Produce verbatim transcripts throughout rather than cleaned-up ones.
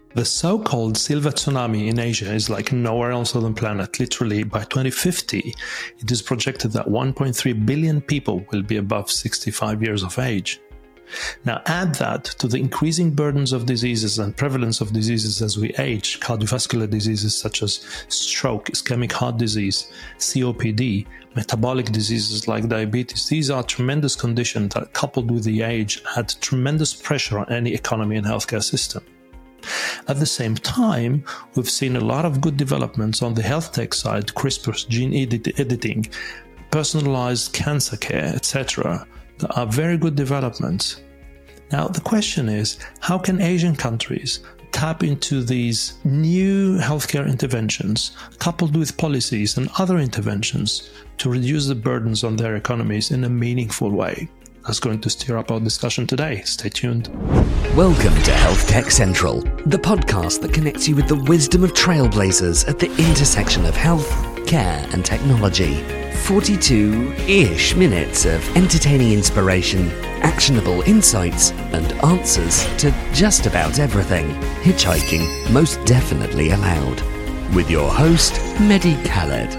The so-called silver tsunami in Asia is like nowhere else on the planet. Literally, by twenty fifty, it is projected that one point three billion people will be above sixty-five years of age. Now add that to the increasing burdens of diseases and prevalence of diseases as we age, cardiovascular diseases such as stroke, ischemic heart disease, C O P D, metabolic diseases like diabetes. These are tremendous conditions that, coupled with the age, add tremendous pressure on any economy and healthcare system. At the same time, we've seen a lot of good developments on the health tech side, CRISPR, gene edit- editing, personalized cancer care, et cetera, that are very good developments. Now, the question is, how can Asian countries tap into these new healthcare interventions, coupled with policies and other interventions, to reduce the burdens on their economies in a meaningful way? That's going to steer up our discussion today. Stay tuned. Welcome to Health Tech Central, the podcast that connects you with the wisdom of trailblazers at the intersection of health, care and technology. forty-two-ish minutes of entertaining inspiration, actionable insights and answers to just about everything. Hitchhiking most definitely allowed. With your host, Mehdi Khaled.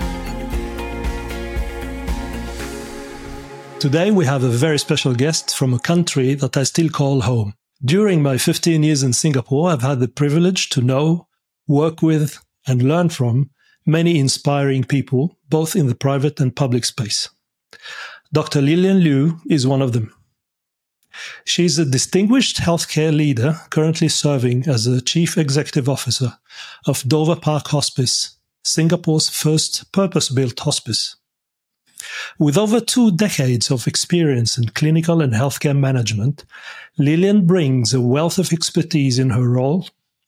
Today we have a very special guest from a country that I still call home. During my fifteen years in Singapore, I've had the privilege to know, work with and learn from many inspiring people, both in the private and public space. Doctor Lilian Liu is one of them. She's a distinguished healthcare leader currently serving as the Chief Executive Officer of Dover Park Hospice, Singapore's first purpose-built hospice. With over two decades of experience in clinical and healthcare management, Lilian brings a wealth of expertise in her role,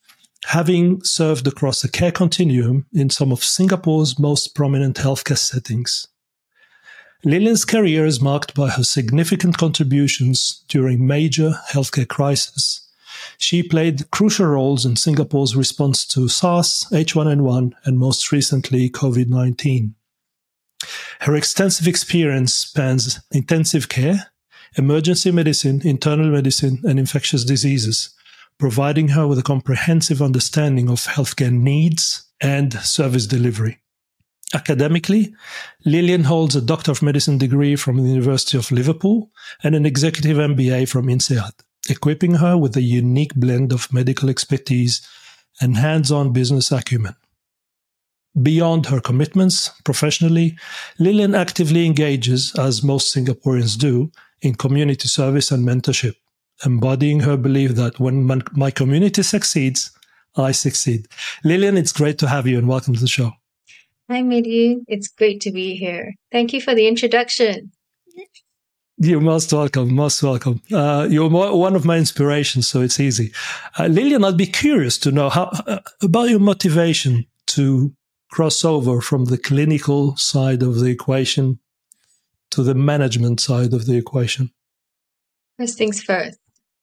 having served across the care continuum in some of Singapore's most prominent healthcare settings. Lilian's career is marked by her significant contributions during major healthcare crises. She played crucial roles in Singapore's response to SARS, H one N one, and most recently COVID nineteen. Her extensive experience spans intensive care, emergency medicine, internal medicine, and infectious diseases, providing her with a comprehensive understanding of healthcare needs and service delivery. Academically, Lilian holds a Doctor of Medicine degree from the University of Liverpool and an Executive M B A from INSEAD, equipping her with a unique blend of medical expertise and hands-on business acumen. Beyond her commitments professionally, Lilian actively engages, as most Singaporeans do, in community service and mentorship, embodying her belief that when my community succeeds, I succeed. Lilian, it's great to have you and welcome to the show. Hi, Mehdi. It's great to be here. Thank you for the introduction. You're most welcome, most welcome. Uh, you're one of my inspirations, so it's easy. Uh, Lilian, I'd be curious to know how uh, about your motivation to cross over from the clinical side of the equation to the management side of the equation. First things first,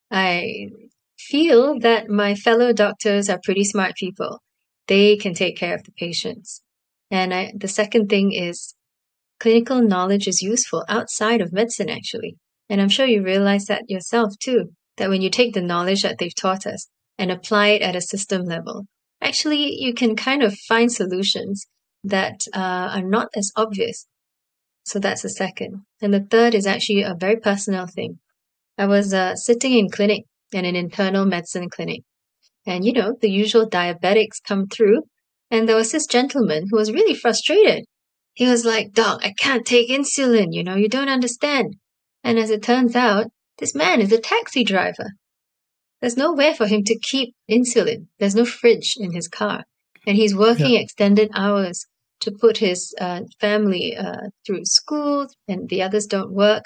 I feel that my fellow doctors are pretty smart people. They can take care of the patients. And I, the second thing is clinical knowledge is useful outside of medicine, actually. And I'm sure you realize that yourself, too, that when you take the knowledge that they've taught us and apply it at a system level, actually, you can kind of find solutions that uh, are not as obvious. So that's the second. And the third is actually a very personal thing. I was uh, sitting in clinic, in an internal medicine clinic. And, you know, the usual diabetics come through. And there was this gentleman who was really frustrated. He was like, "Doc, I can't take insulin. You know, you don't understand." And as it turns out, this man is a taxi driver. There's nowhere for him to keep insulin. There's no fridge in his car. And he's working yeah. extended hours to put his uh, family uh, through school, and the others don't work.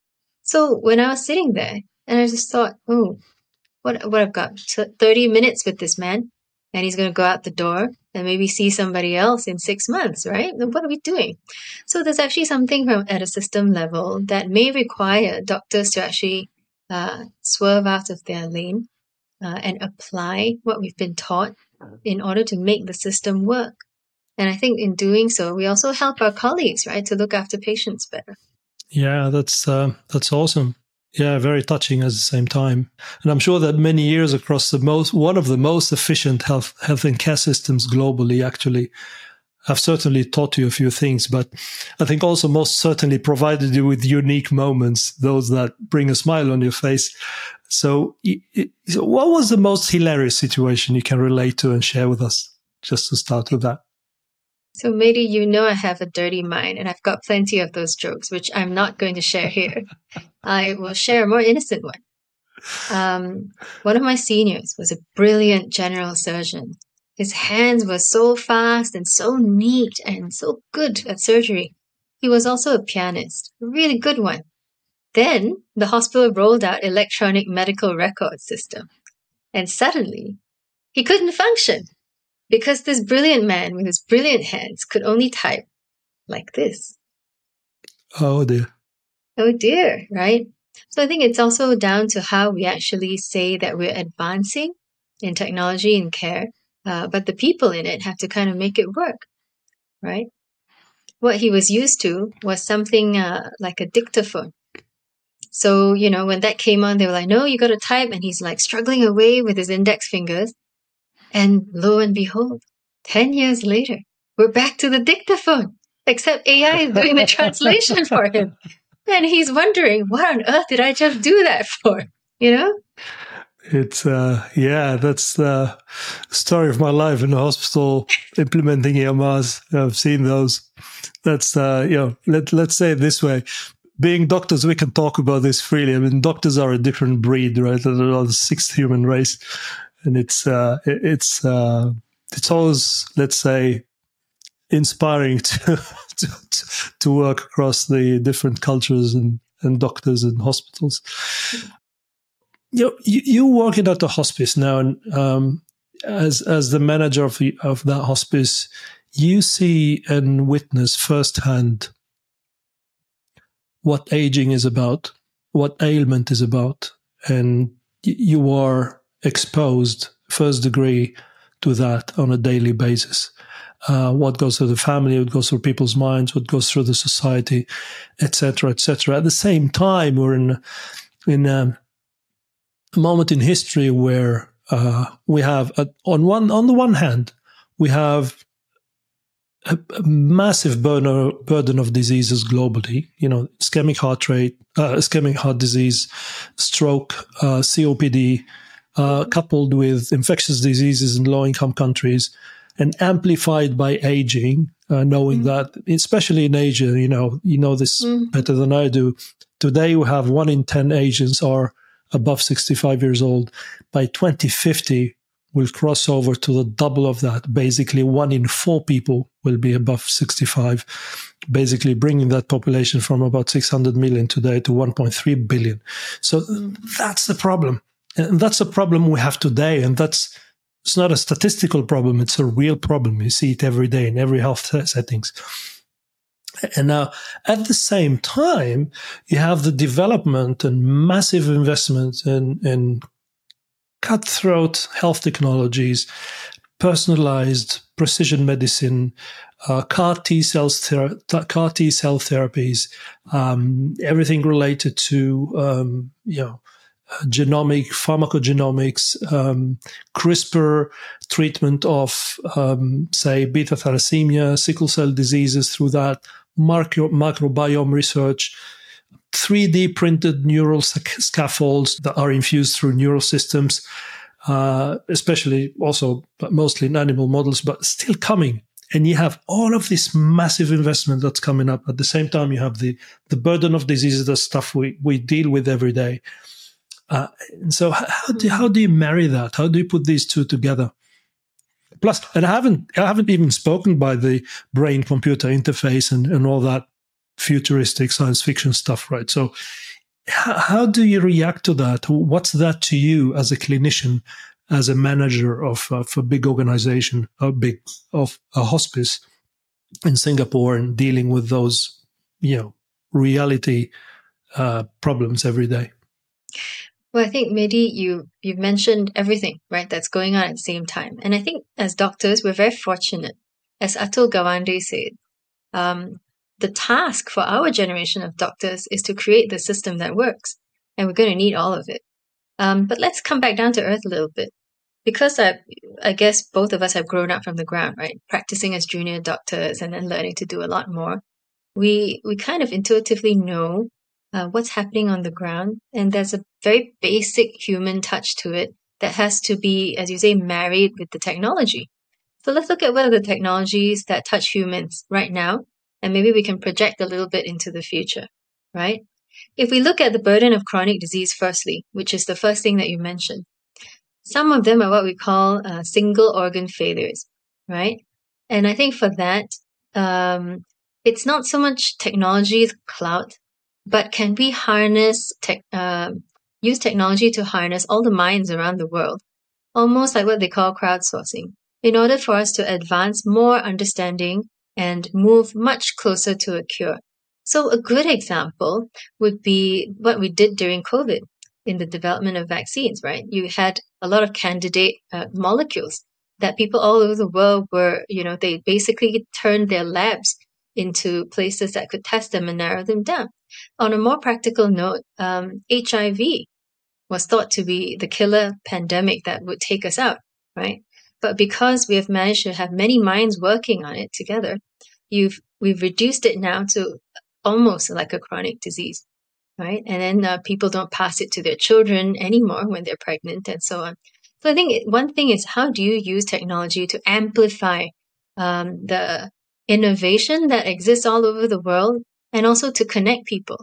So when I was sitting there, and I just thought, oh, what what I've got thirty minutes with this man, and he's going to go out the door and maybe see somebody else in six months, right? What are we doing? So there's actually something from at a system level that may require doctors to actually Uh, swerve out of their lane uh, and apply what we've been taught in order to make the system work. And I think in doing so, we also help our colleagues, right, to look after patients better. Yeah, that's uh, that's awesome. Yeah, very touching at the same time. And I'm sure that many years across the most, one of the most efficient health, health and care systems globally actually have certainly taught you a few things, but I think also most certainly provided you with unique moments, those that bring a smile on your face. So, it, so what was the most hilarious situation you can relate to and share with us? Just to start with that. So, Mehdi, you know I have a dirty mind, and I've got plenty of those jokes, which I'm not going to share here. I will share a more innocent one. Um, one of my seniors was a brilliant general surgeon. His hands were so fast and so neat and so good at surgery. He was also a pianist, a really good one. Then the hospital rolled out electronic medical record system, and suddenly he couldn't function because this brilliant man with his brilliant hands could only type like this. Oh dear. Oh dear, right? So I think it's also down to how we actually say that we're advancing in technology and care, uh, but the people in it have to kind of make it work, right? What he was used to was something uh, like a dictaphone. So, you know, when that came on, they were like, no, you got to type. And he's like struggling away with his index fingers. And lo and behold, ten years later, we're back to the dictaphone, except A I is doing the translation for him. And he's wondering, what on earth did I just do that for? You know? It's, uh, yeah, that's the story of my life in the hospital, implementing E M Rs. I've seen those. That's, uh, you know, let, let's say it this way. Being doctors, we can talk about this freely. I mean, doctors are a different breed, right? They're the sixth human race. And it's, uh, it's, uh, it's always, let's say, inspiring to, to, to work across the different cultures and, and doctors and hospitals. You know, you, you're working at the hospice now, and um, as as the manager of the, of that hospice, you see and witness firsthand what aging is about, what ailment is about, and you are exposed first degree to that on a daily basis. Uh, what goes through the family, what goes through people's minds, what goes through the society, et cetera, et cetera. At the same time, we're in in a moment in history where uh, we have, a, on one on the one hand, we have a, a massive burden, burden of diseases globally. You know, ischemic heart rate, uh, ischemic heart disease, stroke, uh, C O P D, uh, coupled with infectious diseases in low-income countries, and amplified by aging. Uh, knowing mm. that, especially in Asia, you know, you know this mm. better than I do. Today, we have one in ten Asians are above sixty-five years old. By twenty fifty, we'll cross over to the double of that. Basically, one in four people will be above sixty-five, basically bringing that population from about six hundred million today to one point three billion. So that's the problem. And that's a problem we have today. And that's, it's not a statistical problem. It's a real problem. You see it every day in every health settings. And now, at the same time, you have the development and massive investment in, in cutthroat health technologies, personalized precision medicine, uh, CAR T cells, ther- CAR T cell therapies, um, everything related to um, you know genomic pharmacogenomics, um, CRISPR treatment of um, say beta thalassemia, sickle cell diseases through that. Macro, microbiome research, three D printed neural scaffolds that are infused through neural systems, uh, especially also, but mostly in animal models, but still coming. And you have all of this massive investment that's coming up. At the same time, you have the, the burden of diseases, the stuff we, we deal with every day. Uh, and so how do, how do you marry that? How do you put these two together? Plus, and I haven't, I haven't even spoken by the brain-computer interface and, and all that futuristic science fiction stuff, right? So, how, how do you react to that? What's that to you as a clinician, as a manager of, of a big organization, a big of a hospice in Singapore, and dealing with those, you know, reality uh, problems every day? Well, I think, Mehdi, you, you've mentioned everything, right, that's going on at the same time. And I think as doctors, we're very fortunate. As Atul Gawande said, um, the task for our generation of doctors is to create the system that works. and we're going to need all of it. Um, but let's come back down to earth a little bit. Because I, I guess both of us have grown up from the ground, right? Practicing as junior doctors and then learning to do a lot more. We we kind of intuitively know uh, what's happening on the ground, and there's a very basic human touch to it that has to be, as you say, married with the technology. So let's look at what are the technologies that touch humans right now, and maybe we can project a little bit into the future, right? If we look at the burden of chronic disease firstly, which is the first thing that you mentioned, some of them are what we call uh, single organ failures, right? And I think for that, um, it's not so much technology's clout, but can we harness, tech, uh, use technology to harness all the minds around the world, almost like what they call crowdsourcing, in order for us to advance more understanding and move much closer to a cure. So a good example would be what we did during COVID in the development of vaccines, right? You had a lot of candidate uh, molecules that people all over the world were, you know, they basically turned their labs into places that could test them and narrow them down. On a more practical note, um, H I V was thought to be the killer pandemic that would take us out, right? But because we have managed to have many minds working on it together, you've we've reduced it now to almost like a chronic disease, right? And then uh, people don't pass it to their children anymore when they're pregnant and so on. So I think it, one thing is, how do you use technology to amplify um, the innovation that exists all over the world and also to connect people?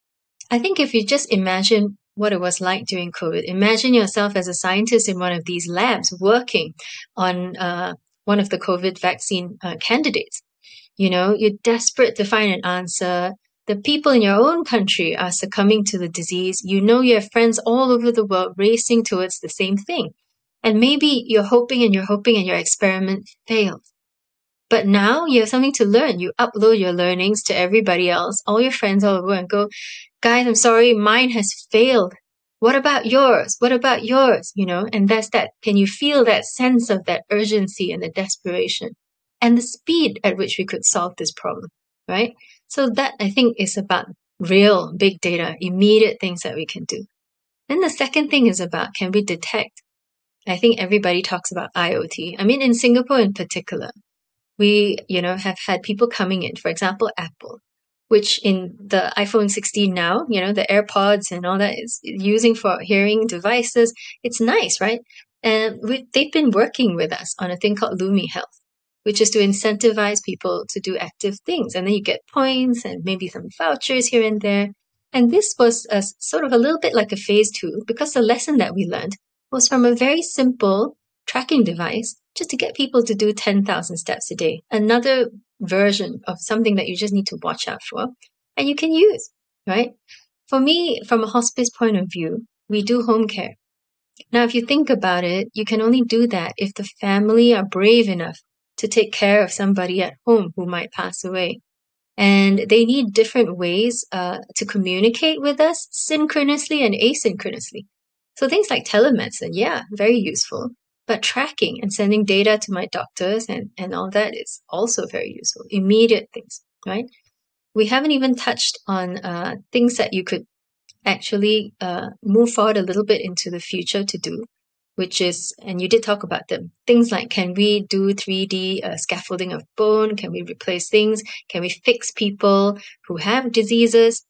I think if you just imagine what it was like during COVID, imagine yourself as a scientist in one of these labs working on uh, one of the COVID vaccine uh, candidates. You know, you're desperate to find an answer. The people in your own country are succumbing to the disease. You know you have friends all over the world racing towards the same thing. And maybe you're hoping and you're hoping and your experiment failed. But now you have something to learn. You upload your learnings to everybody else, all your friends all over, and go, guys, I'm sorry, mine has failed. What about yours? What about yours? You know, and that's that. Can you feel that sense of that urgency and the desperation and the speed at which we could solve this problem, right? So that, I think, is about real big data, immediate things that we can do. Then the second thing is about, can we detect? I think everybody talks about I O T. I mean, in Singapore in particular, we, you know, have had people coming in, for example, Apple, which in the iPhone sixteen now, you know, the AirPods and all that is using for hearing devices. It's nice, right? And we, they've been working with us on a thing called Lumi Health, which is to incentivize people to do active things. And then you get points and maybe some vouchers here and there. And this was a, sort of a little bit like a phase two, because the lesson that we learned was from a very simple tracking device just to get people to do ten thousand steps a day. Another version of something that you just need to watch out for and you can use, right? For me, from a hospice point of view, we do home care. Now, if you think about it, you can only do that if the family are brave enough to take care of somebody at home who might pass away. And they need different ways uh, to communicate with us synchronously and asynchronously. So things like telemedicine, yeah, very useful. But tracking and sending data to my doctors and, and all that is also very useful. Immediate things, right? We haven't even touched on uh, things that you could actually uh, move forward a little bit into the future to do, which is, and you did talk about them, things like, can we do three D uh, scaffolding of bone? Can we replace things? Can we fix people who have diseases?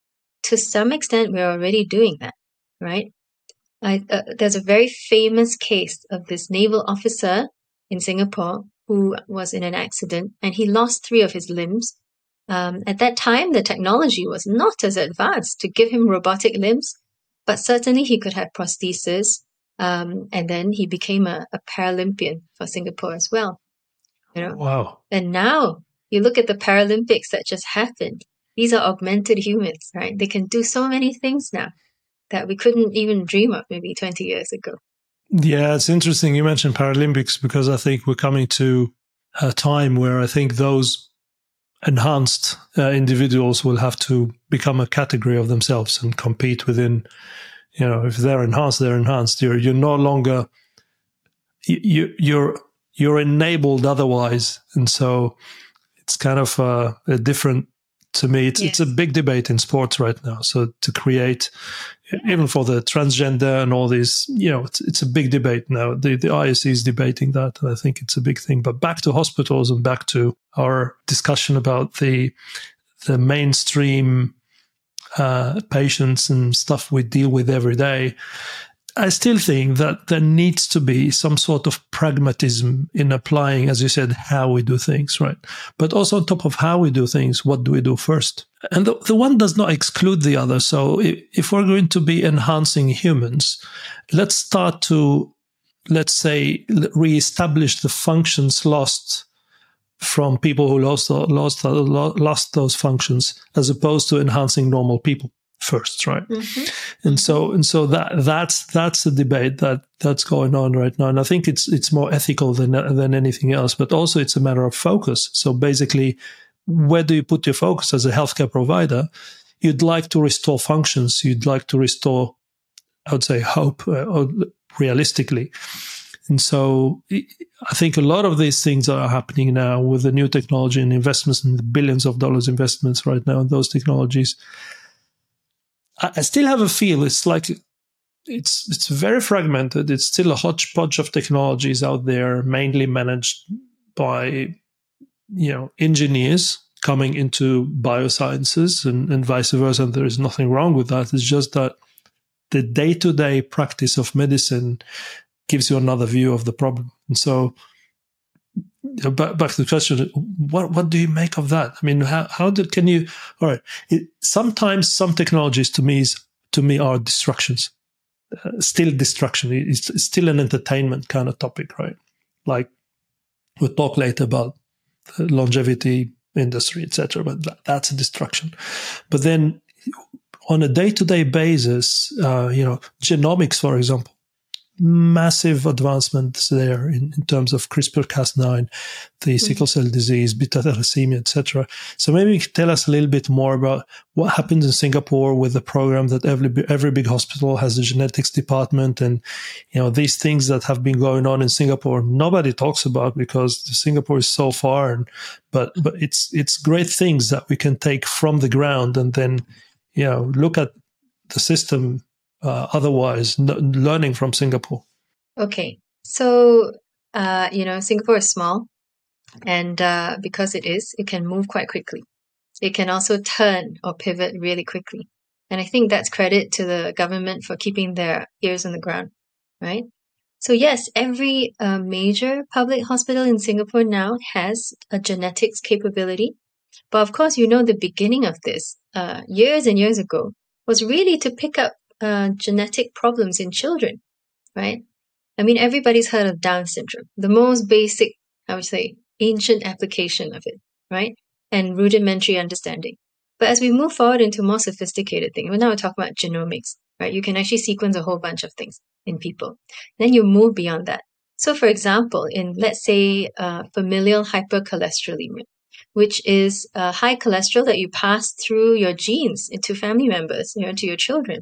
To some extent, we're already doing that, right? I, uh, there's a very famous case of this naval officer in Singapore who was in an accident and he lost three of his limbs. Um, at that time, the technology was not as advanced to give him robotic limbs, but certainly he could have prosthesis. Um, and then he became a, a Paralympian for Singapore as well. You know? Wow. And now you look at the Paralympics that just happened. These are augmented humans, right? They can do so many things now that we couldn't even dream of maybe twenty years ago. Yeah, it's interesting you mentioned Paralympics because I think we're coming to a time where I think those enhanced uh, individuals will have to become a category of themselves and compete within, you know, if they're enhanced, they're enhanced. You're you're no longer, you, you're you're enabled otherwise. And so it's kind of a, a different To me, it's Yes. it's a big debate in sports right now. So to create, even for the transgender and all these, you know, it's, it's a big debate now. The the I O C is debating that, and I think it's a big thing. But back to hospitals and back to our discussion about the the mainstream uh, patients and stuff we deal with every day. I still think that there needs to be some sort of pragmatism in applying, as you said, how we do things, right? But also on top of how we do things, what do we do first? And the, the one does not exclude the other. So if, if we're going to be enhancing humans, let's start to, let's say, reestablish the functions lost from people who lost, lost, lost those functions, as opposed to enhancing normal people first, right? Mm-hmm. And so, and so that that's that's the debate that that's going on right now. And I think it's it's more ethical than than anything else. But also, it's a matter of focus. So basically, where do you put your focus as a healthcare provider? You'd like to restore functions. You'd like to restore, I would say, hope, uh, or realistically. And so, I think a lot of these things are happening now with the new technology and investments and the billions of dollars investments right now in those technologies. I still have a feel it's like it's it's very fragmented. It's still a hodgepodge of technologies out there, mainly managed by, you know, engineers coming into biosciences and, and vice versa. And there is nothing wrong with that. It's just that the day-to-day practice of medicine gives you another view of the problem. And so, back, back to the question, what what do you make of that? I mean, how how do, can you? All right, it, sometimes some technologies to me is to me are distractions, uh, still distraction. It's, it's still an entertainment kind of topic, right? Like we'll talk later about the longevity industry, et cetera. But that, that's a distraction. But then on a day-to-day basis, uh, you know, genomics, for example. Massive advancements there in, in terms of CRISPR Cas nine, the mm-hmm. sickle cell disease, beta thalassemia, et cetera. So maybe you can tell us a little bit more about what happens in Singapore with the program that every every big hospital has a genetics department, and you know these things that have been going on in Singapore nobody talks about because Singapore is so far, and but but it's it's great things that we can take from the ground and then you know look at the system. Uh, otherwise, n- learning from Singapore. Okay, so uh, you know, Singapore is small, and uh, because it is, it can move quite quickly. It can also turn or pivot really quickly, and I think that's credit to the government for keeping their ears on the ground, right? So yes, every uh, major public hospital in Singapore now has a genetics capability, but of course, you know, the beginning of this uh, years and years ago was really to pick up Uh, genetic problems in children, right? I mean, everybody's heard of Down syndrome, the most basic, I would say, ancient application of it, right? And rudimentary understanding. But as we move forward into more sophisticated things, well, now we're talking about genomics, right? You can actually sequence a whole bunch of things in people. Then you move beyond that. So, for example, in, let's say, uh, familial hypercholesterolemia, which is uh, high cholesterol that you pass through your genes into family members, you know, to your children.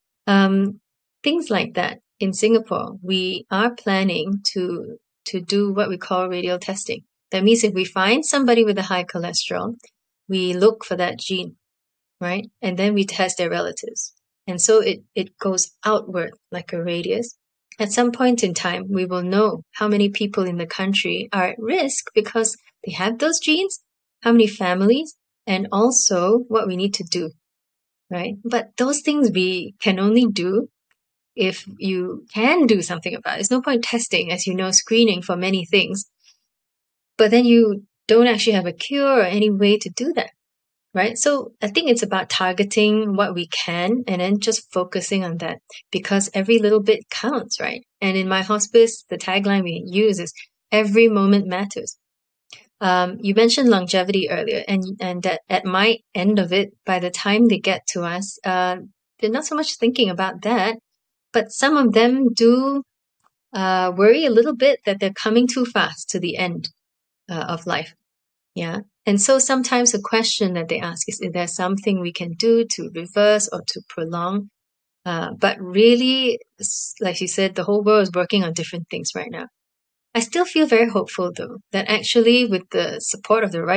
Um, things like that. In Singapore, we are planning to to do what we call radial testing. That means if we find somebody with a high cholesterol, we look for that gene, right? And then we test their relatives. And so it, it goes outward like a radius. At some point in time, we will know how many people in the country are at risk because they have those genes, how many families, and also what we need to do. Right? But those things we can only do if you can do something about it. There's no point testing, as you know, screening for many things. But then you don't actually have a cure or any way to do that. Right? So I think it's about targeting what we can and then just focusing on that because every little bit counts, right? And in my hospice, the tagline we use is every moment matters. Um, you mentioned longevity earlier, and and that at my end of it, by the time they get to us, uh, they're not so much thinking about that, but some of them do uh, worry a little bit that they're coming too fast to the end uh, of life. Yeah, and so sometimes a question that they ask is: is there something we can do to reverse or to prolong? Uh, but really, like you said, the whole world is working on different things right now. I still feel very hopeful, though, that actually with the support of the right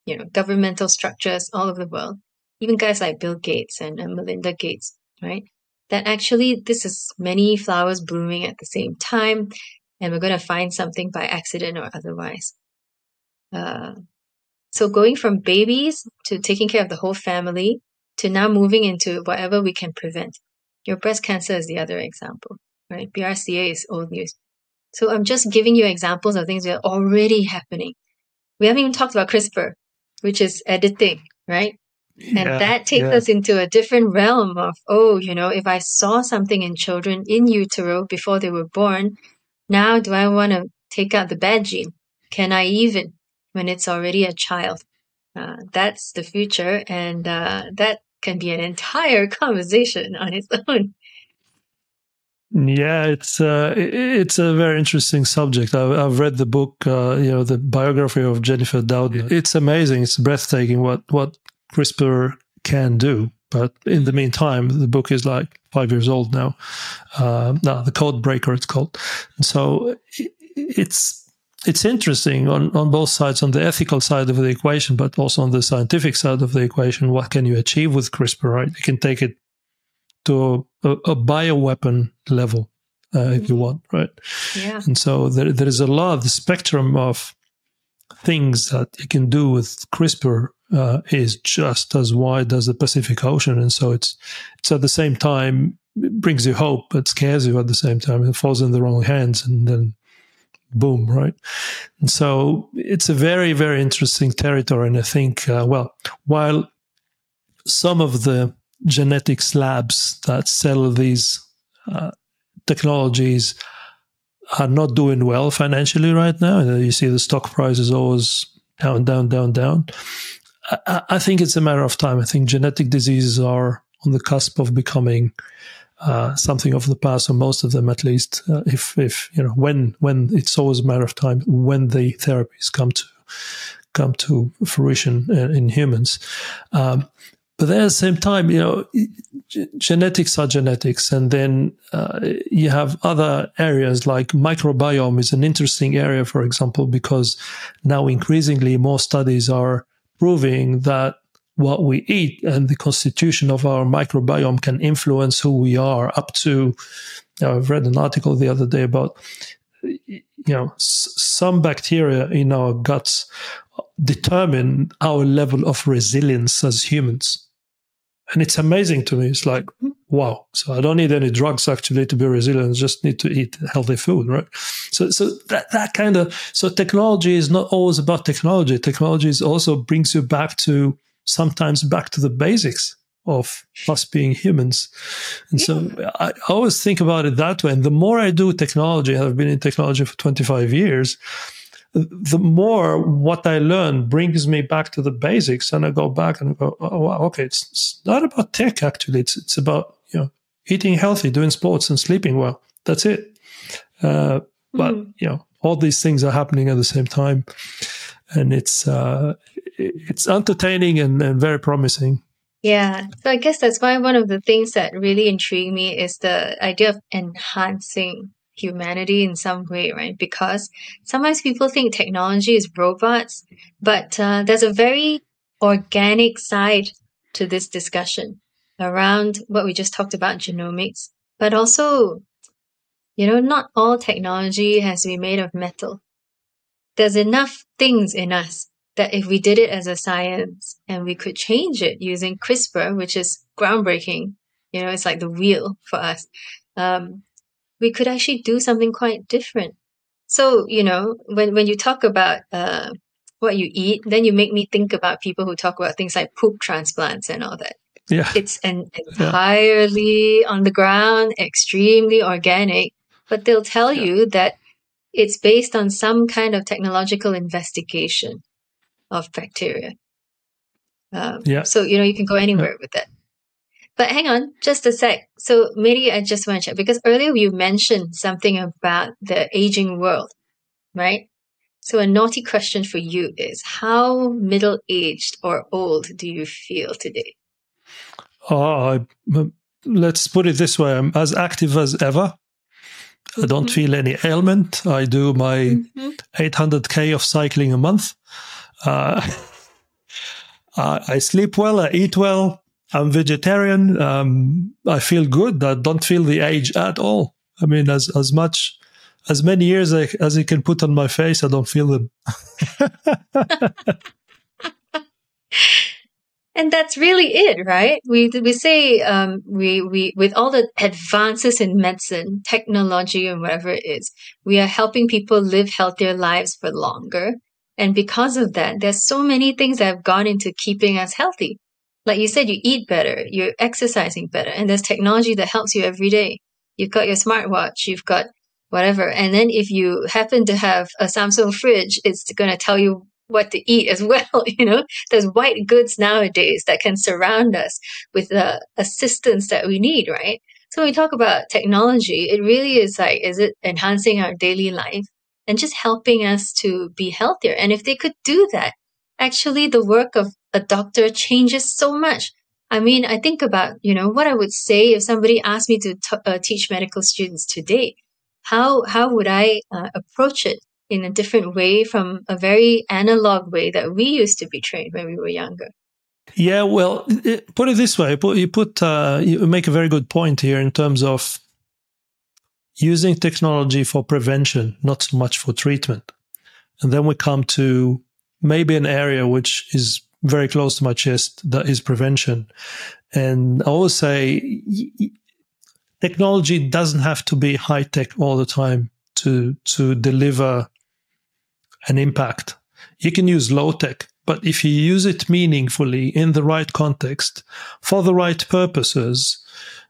you know, governmental structures all over the world, even guys like Bill Gates and, and Melinda Gates, right? That actually this is many flowers blooming at the same time, and we're going to find something by accident or otherwise. Uh, so going from babies to taking care of the whole family to now moving into whatever we can prevent. Your breast cancer is the other example, right? B R C A is old news. So I'm just giving you examples of things that are already happening. We haven't even talked about CRISPR, which is editing, right? Yeah, and that takes yeah. us into a different realm of, oh, you know, if I saw something in children in utero before they were born, now do I want to take out the bad gene? Can I even when it's already a child? Uh, that's the future, and uh, that can be an entire conversation on its own. Yeah, it's uh, it's a very interesting subject. I've, I've read the book, uh, you know, the biography of Jennifer Doudna. It's amazing. It's breathtaking what what CRISPR can do. But in the meantime, the book is like five years old now. Uh, no, the Code Breaker, it's called. And so it, it's it's interesting on, on both sides, on the ethical side of the equation, but also on the scientific side of the equation. What can you achieve with CRISPR, right? You can take it to a, a bioweapon level, uh, if mm-hmm. you want, right? Yeah. And so there there is a lot of the spectrum of things that you can do with CRISPR uh, is just as wide as the Pacific Ocean. And so it's it's at the same time, it brings you hope, but scares you at the same time. It falls in the wrong hands and then boom, right? And so it's a very, very interesting territory. And I think, uh, well, while some of the genetics labs that sell these uh, technologies are not doing well financially right now, you see the stock price is always down, down, down, down. I, I think it's a matter of time. I think genetic diseases are on the cusp of becoming uh, something of the past, or most of them at least. Uh, if, if you know, when when it's always a matter of time when the therapies come to come to fruition in, in humans. Um, But at the same time, you know, g- genetics are genetics. And then uh, you have other areas like microbiome is an interesting area, for example, because now increasingly more studies are proving that what we eat and the constitution of our microbiome can influence who we are up to, you know, I've read an article the other day about, you know, s- some bacteria in our guts determine our level of resilience as humans. And it's amazing to me. It's like, wow. So I don't need any drugs actually to be resilient. I just need to eat healthy food, right? So, so that, that kind of, so technology is not always about technology. Technology is also brings you back to, sometimes back to the basics of us being humans. And yeah. so I always think about it that way. And the more I do technology, I've been in technology for twenty-five years, the more what I learn brings me back to the basics, and I go back and go, oh, wow, okay, it's, it's not about tech, actually. It's it's about, you know, eating healthy, doing sports, and sleeping well. That's it. Uh, but, mm. you know, all these things are happening at the same time, and it's uh, it's entertaining and, and very promising. Yeah. So I guess that's why one of the things that really intrigue me is the idea of enhancing humanity in some way, right? Because sometimes people think technology is robots, but uh, there's a very organic side to this discussion around what we just talked about, genomics, but also, you know, not all technology has to be made of metal. There's enough things in us that if we did it as a science and we could change it using CRISPR, which is groundbreaking, you know, it's like the wheel for us. Um, we could actually do something quite different. So, you know, when, when you talk about uh, what you eat, then you make me think about people who talk about things like poop transplants and all that. Yeah. It's an entirely yeah. on the ground, extremely organic, but they'll tell yeah. you that it's based on some kind of technological investigation of bacteria. Um, yeah. So, you know, you can go anywhere yeah. with that. But hang on, just a sec. So maybe I just want to check, because earlier you mentioned something about the aging world, right? So a naughty question for you is, how middle-aged or old do you feel today? Oh, I, let's put it this way. I'm as active as ever. Mm-hmm. I don't feel any ailment. I do my mm-hmm. eight hundred K of cycling a month. Uh, I, I sleep well, I eat well, I'm vegetarian, um, I feel good, I don't feel the age at all. I mean, as, as much, as many years I, as I can put on my face, I don't feel them. And that's really it, right? We we say um, we we with all the advances in medicine, technology, and whatever it is, we are helping people live healthier lives for longer. And because of that, there's so many things that have gone into keeping us healthy. Like you said, you eat better, you're exercising better, and there's technology that helps you every day. You've got your smartwatch, you've got whatever, and then if you happen to have a Samsung fridge, it's going to tell you what to eat as well. You know, there's white goods nowadays that can surround us with the assistance that we need, right? So when we talk about technology, it really is like, is it enhancing our daily life and just helping us to be healthier? And if they could do that, actually the work of a doctor changes so much. I mean, I think about, you know, what I would say if somebody asked me to t- uh, teach medical students today. How, how would I uh, approach it in a different way from a very analog way that we used to be trained when we were younger? Yeah, well, it, put it this way. You put uh, you make a very good point here in terms of using technology for prevention, not so much for treatment. And then we come to maybe an area which is very close to my chest, that is prevention. And I always say technology doesn't have to be high tech all the time to to deliver an impact. You can use low tech, but if you use it meaningfully in the right context, for the right purposes,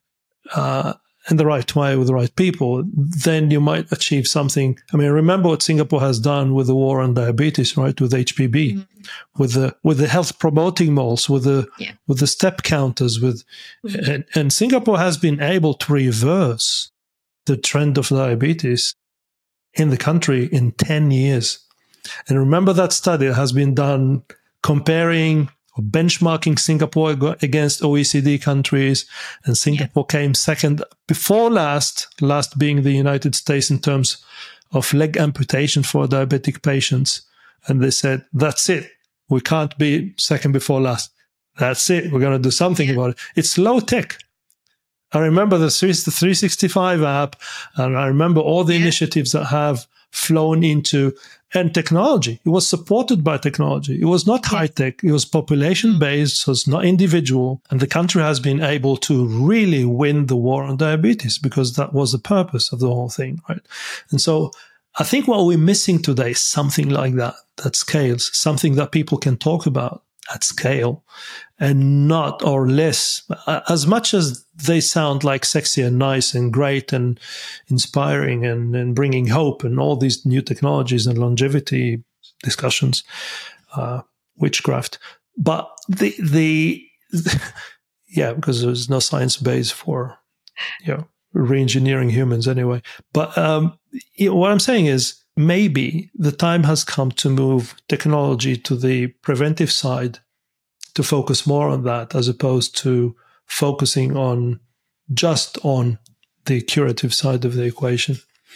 uh, in the right way with the right people, then you might achieve something. I mean, remember what Singapore has done with the war on diabetes, right? With H P B, mm-hmm. with the with the health promoting malls, with the yeah. with the step counters, with mm-hmm. and, and Singapore has been able to reverse the trend of diabetes in the country in ten years. And remember that study has been done comparing or benchmarking Singapore against O E C D countries, and Singapore yeah. came second before last, last being the United States in terms of leg amputation for diabetic patients. And they said, that's it. We can't be second before last. That's it. We're going to do something yeah. about it. It's low tech. I remember the three sixty-five app, and I remember all the yeah. initiatives that have flown into and technology. It was supported by technology. It was not yeah. high tech. It was population based, so it's not individual. And the country has been able to really win the war on diabetes because that was the purpose of the whole thing, right? And so I think what we're missing today is something like that, that scales, something that people can talk about at scale, and not or less, as much as they sound like sexy and nice and great and inspiring and, and bringing hope and all these new technologies and longevity discussions, uh, witchcraft. But the, the, the, yeah, because there's no science base for, you know, re-engineering humans anyway. But um, you know, what I'm saying is, maybe the time has come to move technology to the preventive side, to focus more on that as opposed to focusing on just on the curative side of the equation.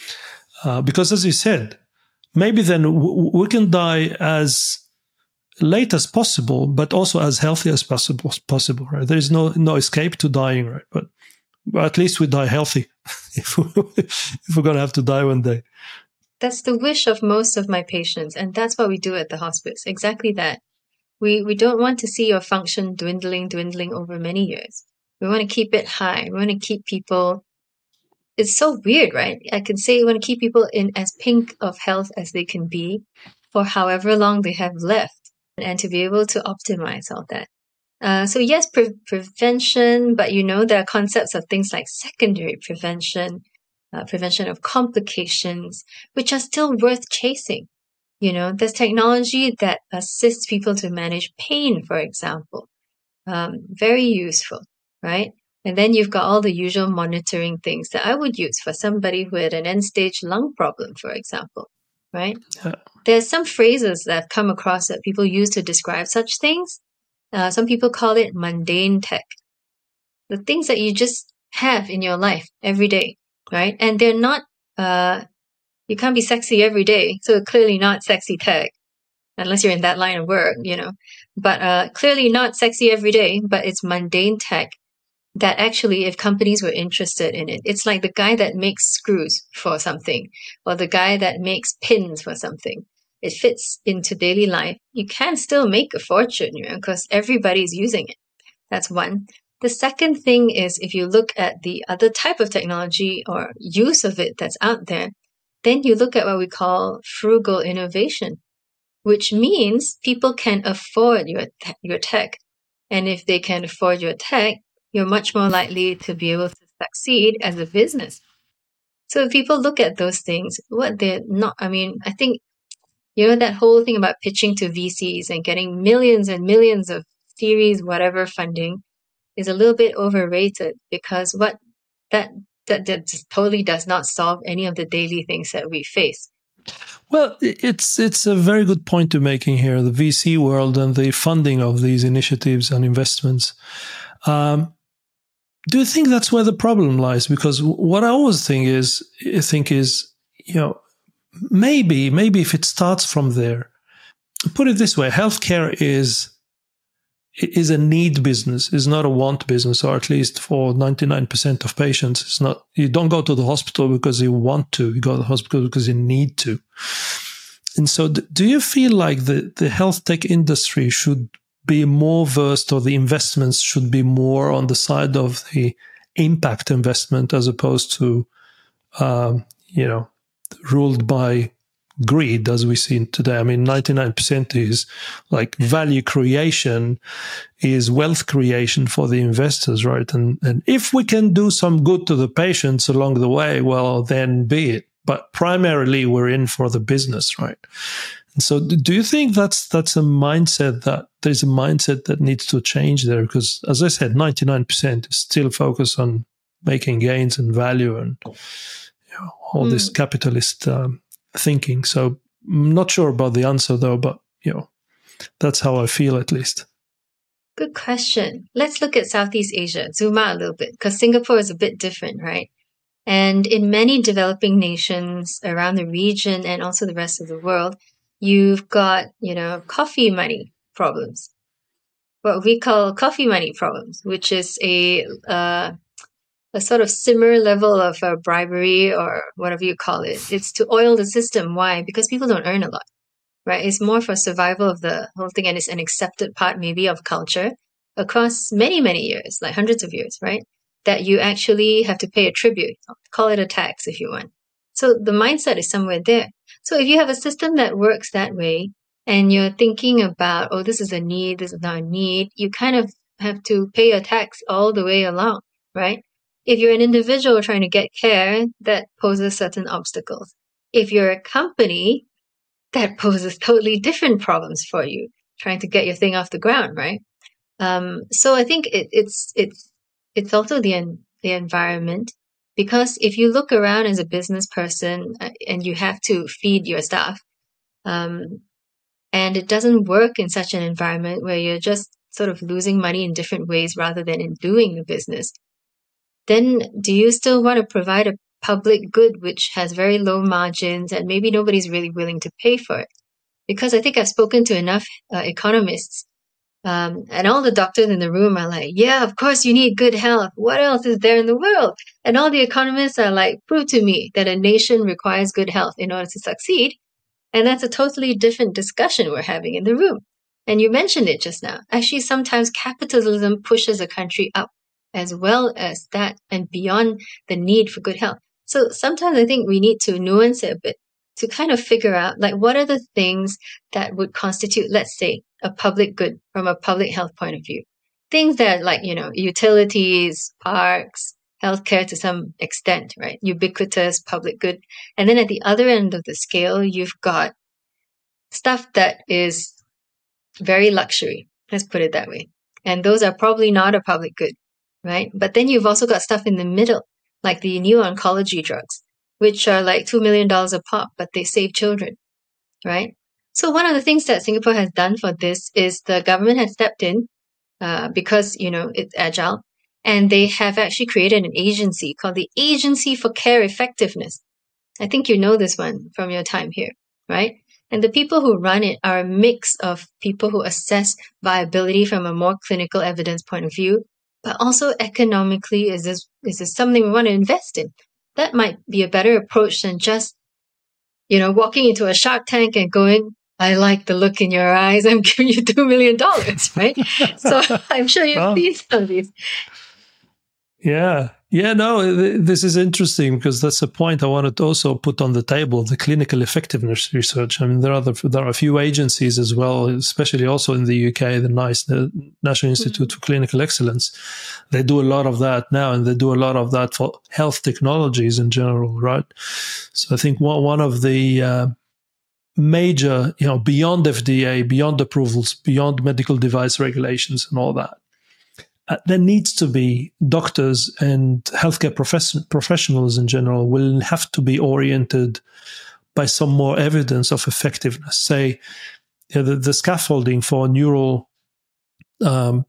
Uh, because as you said, maybe then w- we can die as late as possible, but also as healthy as possible, possible, right? There is no, no escape to dying, right? But, but at least we die healthy if, we, if we're going to have to die one day. That's the wish of most of my patients, and that's what we do at the hospice. Exactly that. We we don't want to see your function dwindling, dwindling over many years. We want to keep it high. We want to keep people. It's so weird, right? I can say we want to keep people in as pink of health as they can be for however long they have left, and to be able to optimize all that. Uh, so yes, pre- prevention, but you know, there are concepts of things like secondary prevention, uh, prevention of complications, which are still worth chasing. You know, there's technology that assists people to manage pain, for example. Um, very useful, right? And then you've got all the usual monitoring things that I would use for somebody who had an end-stage lung problem, for example, right? Yeah. There's some phrases that I've come across that people use to describe such things. Uh, some people call it mundane tech. The things that you just have in your life every day, right? And they're not... Uh, You can't be sexy every day, so clearly not sexy tech. unless you're in that line of work, you know. But uh, clearly not sexy every day, but it's mundane tech that actually, if companies were interested in it, it's like the guy that makes screws for something or the guy that makes pins for something. It fits into daily life. You can still make a fortune, you know, because everybody's using it. That's one. The second thing is if you look at the other type of technology or use of it that's out there, then you look at what we call frugal innovation, which means people can afford your te- your tech. And if they can afford your tech, you're much more likely to be able to succeed as a business. So if people look at those things, what they're not, I mean, I think, you know, that whole thing about pitching to V Cs and getting millions and millions of series, whatever funding is a little bit overrated because what that, that, that just totally does not solve any of the daily things that we face. Well, it's it's a very good point you're making here, the V C world and the funding of these initiatives and investments. Um, do you think that's where the problem lies? Because what I always think is, I think is, you know, maybe, maybe if it starts from there, put it this way, healthcare is is a need business, is not a want business, or at least for ninety-nine percent of patients, it's not. You don't go to the hospital because you want to, you go to the hospital because you need to. And so do you feel like the, the health tech industry should be more versed, or the investments should be more on the side of the impact investment as opposed to, um, you know, ruled by greed as we see today? I mean, ninety-nine percent is like value creation, is wealth creation for the investors, right? And and if we can do some good to the patients along the way, well, then be it. But primarily we're in for the business, right? And so do you think that's that's a mindset that there's a mindset that needs to change there? Because as I said, ninety-nine percent is still focused on making gains and value and, you know, all mm. this capitalist um, thinking. So I'm not sure about the answer though, but you know, that's how I feel at least. Good question. Let's look at Southeast Asia, zoom out a little bit, because Singapore is a bit different, right? And in many developing nations around the region and also the rest of the world, you've got, you know, coffee money problems, what we call coffee money problems, which is a uh, a sort of similar level of uh, bribery or whatever you call it. It's to oil the system. Why? Because people don't earn a lot, right? It's more for survival of the whole thing, and it's an accepted part maybe of culture across many, many years, like hundreds of years, right? That you actually have to pay a tribute, call it a tax if you want. So the mindset is somewhere there. So if you have a system that works that way and you're thinking about, oh, this is a need, this is not a need, you kind of have to pay a tax all the way along, right? If you're an individual trying to get care, that poses certain obstacles. If you're a company, that poses totally different problems for you, trying to get your thing off the ground, right? Um, so I think it, it's it's it's also the the environment, because if you look around as a business person and you have to feed your staff, um, and it doesn't work in such an environment where you're just sort of losing money in different ways rather than in doing the business, then do you still want to provide a public good which has very low margins and maybe nobody's really willing to pay for it? Because I think I've spoken to enough uh, economists, um, and all the doctors in the room are like, yeah, of course you need good health. What else is there in the world? And all the economists are like, prove to me that a nation requires good health in order to succeed. And that's a totally different discussion we're having in the room. And you mentioned it just now. Actually, sometimes capitalism pushes a country up as well as that and beyond the need for good health. So sometimes I think we need to nuance it a bit to kind of figure out, like, what are the things that would constitute, let's say, a public good from a public health point of view. Things that, like, you know, utilities, parks, healthcare to some extent, right? Ubiquitous public good. And then at the other end of the scale, you've got stuff that is very luxury. Let's put it that way. And those are probably not a public good, right? But then you've also got stuff in the middle, like the new oncology drugs, which are like two million dollars a pop, but they save children, right? So one of the things that Singapore has done for this is the government has stepped in uh, because, you know, it's agile, and they have actually created an agency called the Agency for Care Effectiveness. I think you know this one from your time here, right? And the people who run it are a mix of people who assess viability from a more clinical evidence point of view, but also economically, is this, is this something we want to invest in? That might be a better approach than just, you know, walking into a Shark Tank and going, I like the look in your eyes, I'm giving you two million dollars, right? So I'm sure you've well, seen some of these. Yeah. Yeah, no, this is interesting because that's a point I wanted to also put on the table, the clinical effectiveness research. I mean, there are the, there are a few agencies as well, especially also in the U K, the NICE, the National Institute mm-hmm. for Clinical Excellence. They do a lot of that now, and they do a lot of that for health technologies in general, right? So I think one, one of the uh, major, you know, beyond F D A, beyond approvals, beyond medical device regulations and all that, Uh, there needs to be doctors and healthcare profess- professionals in general will have to be oriented by some more evidence of effectiveness. Say, you know, the, the scaffolding for neural um,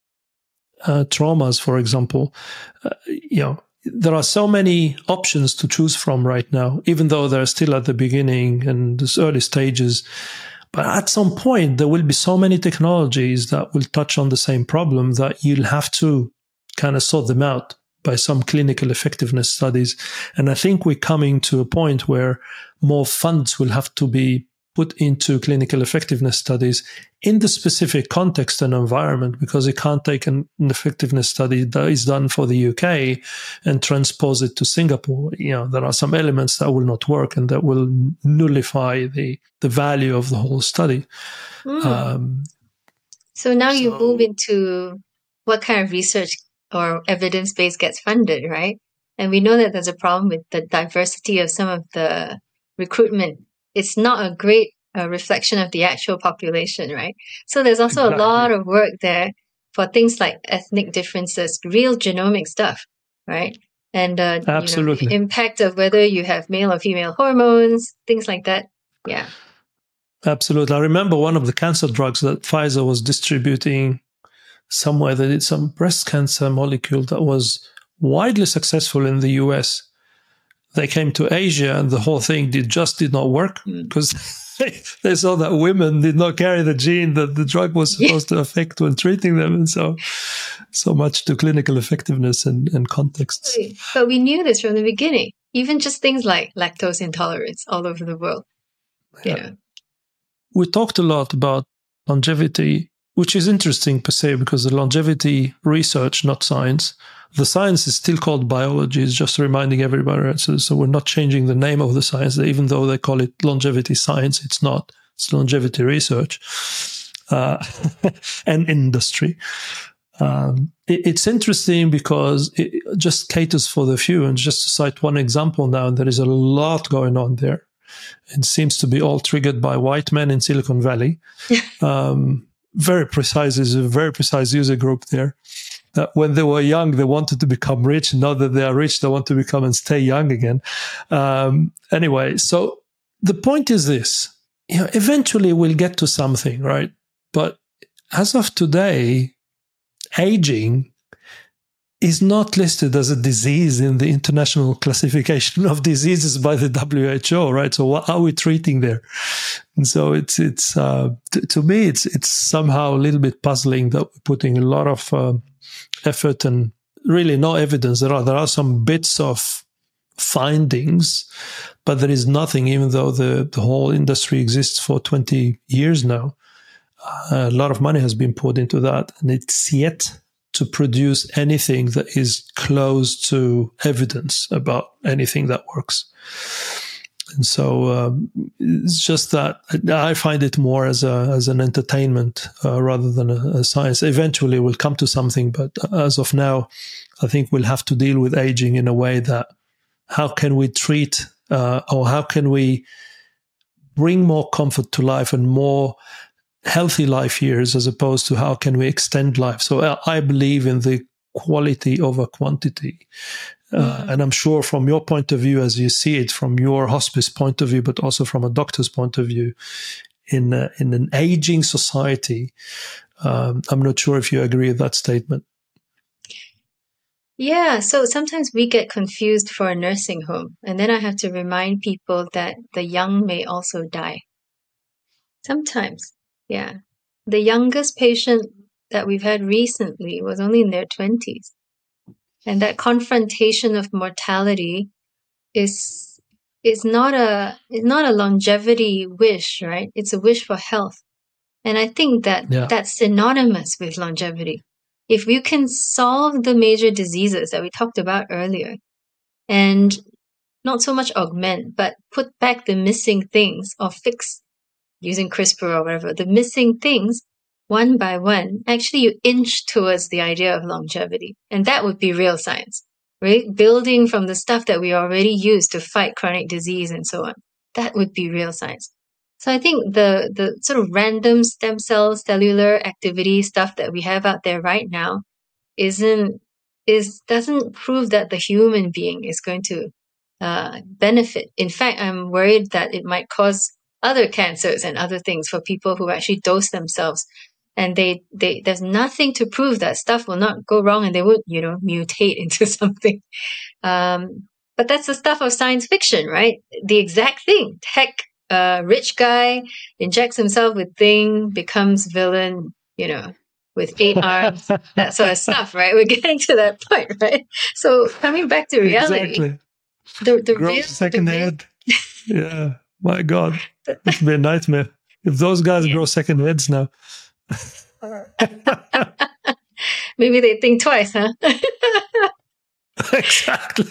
uh, traumas, for example. Uh, you know, there are so many options to choose from right now, even though they're still at the beginning and the early stages. But at some point, there will be so many technologies that will touch on the same problem that you'll have to kind of sort them out by some clinical effectiveness studies. And I think we're coming to a point where more funds will have to be put into clinical effectiveness studies in the specific context and environment, because you can't take an, an effectiveness study that is done for the U K and transpose it to Singapore. You know, there are some elements that will not work and that will nullify the, the value of the whole study. Mm. Um, so now so, you move into what kind of research or evidence base gets funded, right? And we know that there's a problem with the diversity of some of the recruitment. It's not a great uh, reflection of the actual population, right? So there's also exactly. a lot of work there for things like ethnic differences, real genomic stuff, right? And uh, Absolutely. You know, impact of whether you have male or female hormones, things like that. Yeah. Absolutely. I remember one of the cancer drugs that Pfizer was distributing somewhere. They did some breast cancer molecule that was widely successful in the U S. They came to Asia and the whole thing did just did not work because they, they saw that women did not carry the gene that the drug was supposed yeah. to affect when treating them. And so, so much to clinical effectiveness and, and contexts. But we knew this from the beginning, even just things like lactose intolerance all over the world. Yeah. You know. We talked a lot about longevity, which is interesting per se, because the longevity research, not science. The science is still called biology, it's just reminding everybody. Right? So, so we're not changing the name of the science, even though they call it longevity science. It's not. It's longevity research uh, and industry. Um, it, it's interesting because it just caters for the few. And just to cite one example now, and there is a lot going on there. It seems to be all triggered by white men in Silicon Valley. um, very precise, is a very precise user group there. That when they were young, they wanted to become rich. Now that they are rich, they want to become and stay young again. Um, anyway, so the point is this, you know, eventually we'll get to something, right? But as of today, aging is not listed as a disease in the International Classification of Diseases by the W H O, right? So what are we treating there? And so it's, it's, uh, t- to me, it's, it's somehow a little bit puzzling that we're putting a lot of, uh, effort and really no evidence. There are, there are some bits of findings, but there is nothing, even though the, the whole industry exists for twenty years now. Uh, a lot of money has been poured into that, and it's yet to produce anything that is close to evidence about anything that works. And so um, it's just that I find it more as a as an entertainment uh, rather than a, a science. Eventually we'll come to something, but as of now, I think we'll have to deal with aging in a way that how can we treat uh, or how can we bring more comfort to life and more healthy life years as opposed to how can we extend life. So I believe in the quality over quantity. Uh, and I'm sure from your point of view, as you see it, from your hospice point of view, but also from a doctor's point of view, in uh, in an aging society, um, I'm not sure if you agree with that statement. Yeah, so sometimes we get confused for a nursing home, and then I have to remind people that the young may also die. Sometimes, yeah. The youngest patient that we've had recently was only in their twenties. And that confrontation of mortality is is not a is not a longevity wish, right? It's a wish for health. And I think that Yeah. that's synonymous with longevity. If you can solve the major diseases that we talked about earlier, and not so much augment, but put back the missing things or fix using CRISPR or whatever, the missing things one by one, actually you inch towards the idea of longevity. And that would be real science, right? Building from the stuff that we already use to fight chronic disease and so on. That would be real science. So I think the, the sort of random stem cell cellular activity stuff that we have out there right now isn't, is, doesn't prove that the human being is going to uh, benefit. In fact, I'm worried that it might cause other cancers and other things for people who actually dose themselves. And they, they, there's nothing to prove that stuff will not go wrong and they would, you know, mutate into something. Um, but that's the stuff of science fiction, right? The exact thing. Tech, uh, rich guy injects himself with thing, becomes villain, you know, with eight arms, that sort of stuff, right? We're getting to that point, right? So coming back to reality. Exactly. The, the Grow real, second the real, head. Yeah. My God. This would be a nightmare. If those guys Yeah. grow second heads now. Maybe they think twice, huh? Exactly.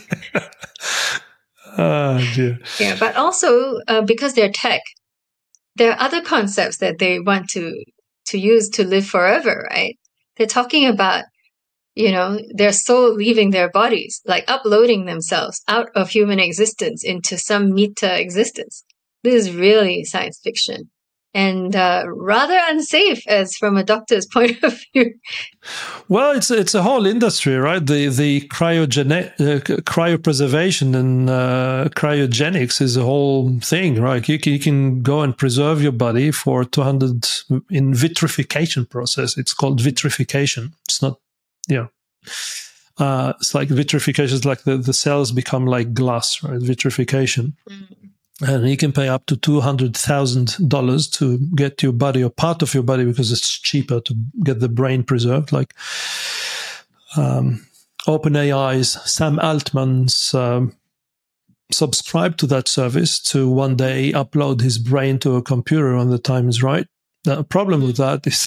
Oh, dear. Yeah, but also uh, because they're tech, there are other concepts that they want to to use to live forever, right? They're talking about, you know, their soul leaving their bodies, like uploading themselves out of human existence into some meta existence. This is really science fiction and uh, rather unsafe as from a doctor's point of view. Well, it's it's a whole industry, right? The the cryogenic uh, cryopreservation and uh, cryogenics is a whole thing, right? You can, you can go and preserve your body for two hundred in vitrification process. It's called vitrification. It's not, you know, uh, it's like vitrification is like the, the cells become like glass, right? Vitrification. Mm. And you can pay up to two hundred thousand dollars to get your body or part of your body because it's cheaper to get the brain preserved. Like um, OpenAI's Sam Altman's um, subscribed to that service to one day upload his brain to a computer when the time is right. The problem with that is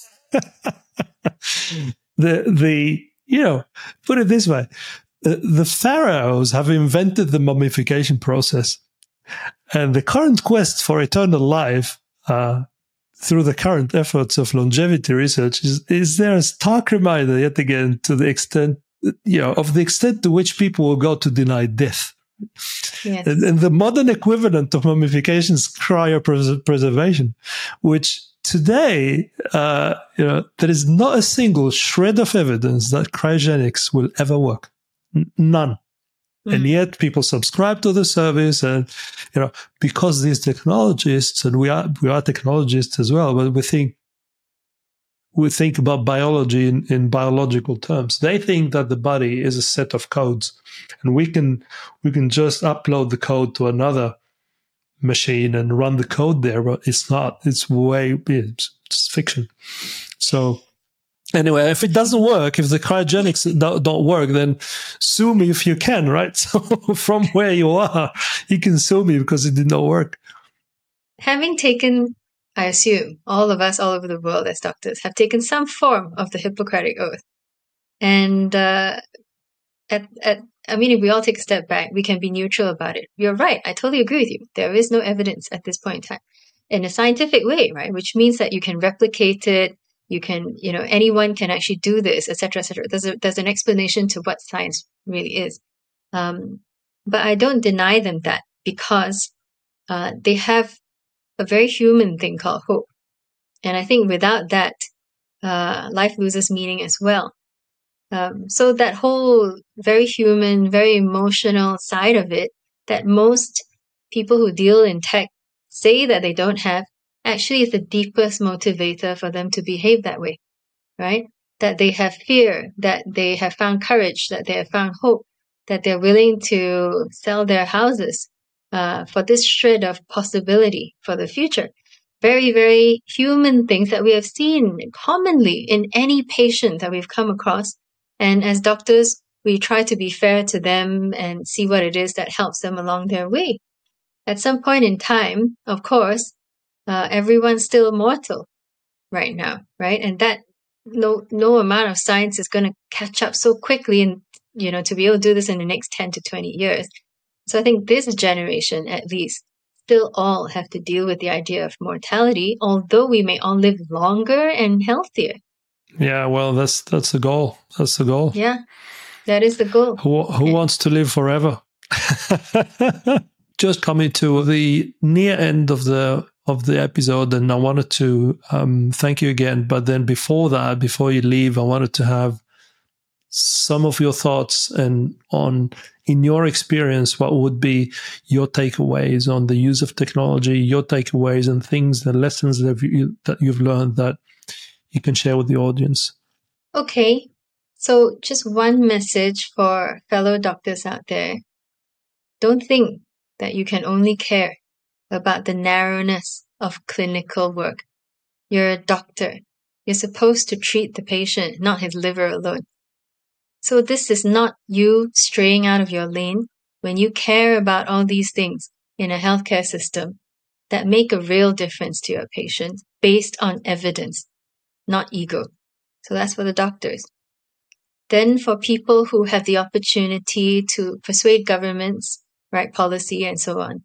the, the you know, put it this way, the, the pharaohs have invented the mummification process. And the current quest for eternal life, uh, through the current efforts of longevity research, is, is there a stark reminder yet again to the extent, you know, of the extent to which people will go to deny death. Yes. And, and the modern equivalent of mummification is cryopreservation, which today, uh, you know, there is not a single shred of evidence that cryogenics will ever work. N- none. And yet people subscribe to the service and, you know, because these technologists, and we are, we are technologists as well, but we think, we think about biology in, in biological terms. They think that the body is a set of codes and we can, we can just upload the code to another machine and run the code there, but it's not, it's way, it's, it's fiction. So, anyway, if it doesn't work, if the cryogenics don't, don't work, then sue me if you can, right? So from where you are, you can sue me because it did not work. Having taken, I assume, all of us all over the world as doctors have taken some form of the Hippocratic Oath. And uh, at, at, I mean, if we all take a step back, we can be neutral about it. You're right. I totally agree with you. There is no evidence at this point in time in a scientific way, right? Which means that you can replicate it. You can, you know, anyone can actually do this, et cetera, et cetera. There's a, there's an explanation to what science really is. Um, but I don't deny them that because uh, they have a very human thing called hope. And I think without that, uh, life loses meaning as well. Um, so that whole very human, very emotional side of it that most people who deal in tech say that they don't have, actually is the deepest motivator for them to behave that way, right? That they have fear, that they have found courage, that they have found hope, that they're willing to sell their houses uh, for this shred of possibility for the future. very, very human things that we have seen commonly in any patient that we've come across. And as doctors, we try to be fair to them and see what it is that helps them along their way. At some point in time, of course, uh, everyone's still mortal right now, right? And that no no amount of science is going to catch up so quickly and, you know, to be able to do this in the next ten to twenty years. So I think this generation, at least, still all have to deal with the idea of mortality, although we may all live longer and healthier. Yeah, well, that's that's the goal. That's the goal. Yeah, that is the goal. Who, who wants to live forever? Just coming to the near end of the of the episode, and I wanted to um, thank you again. But then before that, before you leave, I wanted to have some of your thoughts and on, in your experience, what would be your takeaways on the use of technology, your takeaways and things, the lessons that, you, that you've learned that you can share with the audience. Okay, so just one message for fellow doctors out there. Don't think that you can only care about the narrowness of clinical work. You're a doctor. You're supposed to treat the patient, not his liver alone. So this is not you straying out of your lane when you care about all these things in a healthcare system that make a real difference to your patient based on evidence, not ego. So that's for the doctors. Then for people who have the opportunity to persuade governments, write policy and so on,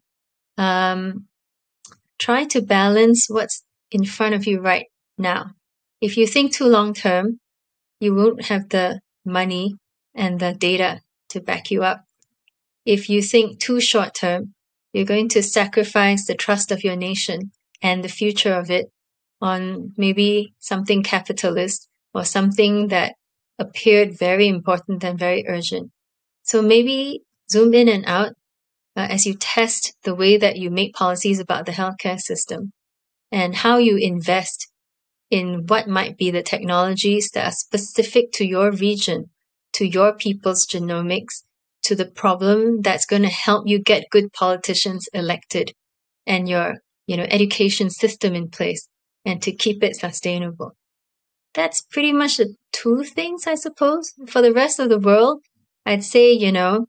um, try to balance what's in front of you right now. If you think too long term, you won't have the money and the data to back you up. If you think too short term, you're going to sacrifice the trust of your nation and the future of it on maybe something capitalist or something that appeared very important and very urgent. So maybe zoom in and out uh, as you test the way that you make policies about the healthcare system and how you invest in what might be the technologies that are specific to your region, to your people's genomics, to the problem that's going to help you get good politicians elected and your, you know, education system in place and to keep it sustainable. That's pretty much the two things, I suppose. For the rest of the world, I'd say, you know,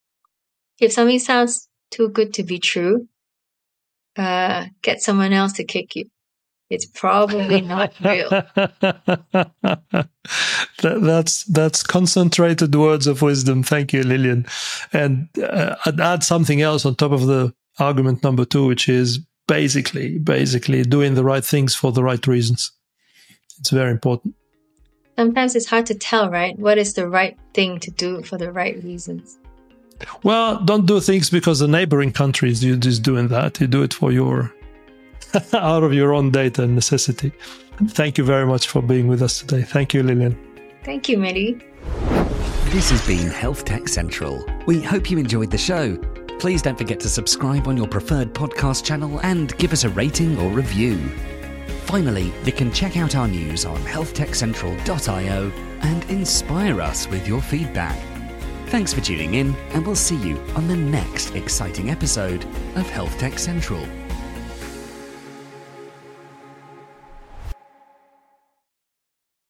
if something sounds too good to be true, uh, get someone else to kick you. It's probably not real. that, that's that's concentrated words of wisdom. Thank you, Lilian. And uh, I'd add something else on top of the argument number two, which is basically, basically doing the right things for the right reasons. It's very important. Sometimes it's hard to tell, right? What is the right thing to do for the right reasons? Well, don't do things because the neighboring countries are just doing that. You do it for your out of your own data and necessity. Thank you very much for being with us today. Thank you, Lilian. Thank you, Mehdi. This has been Health Tech Central. We hope you enjoyed the show. Please don't forget to subscribe on your preferred podcast channel and give us a rating or review. Finally, you can check out our news on health tech central dot io and inspire us with your feedback. Thanks for tuning in, and we'll see you on the next exciting episode of Health Tech Central.